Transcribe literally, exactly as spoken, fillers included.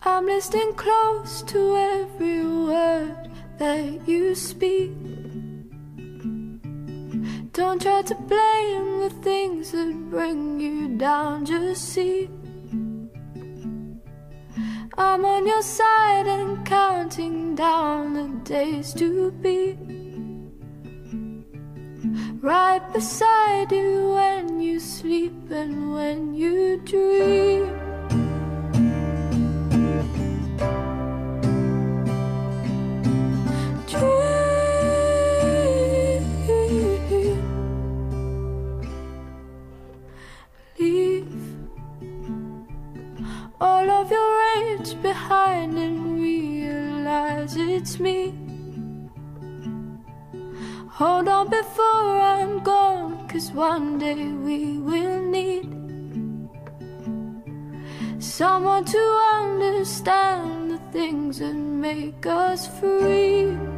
I'm listening close to every word that you speak. Don't try to blame the things that bring you down, just see I'm on your side and counting down the days to be right beside you when you sleep and when you dream. All of your rage behind and realize it's me. Hold on before I'm gone, 'cause one day we will need someone to understand the things that make us free.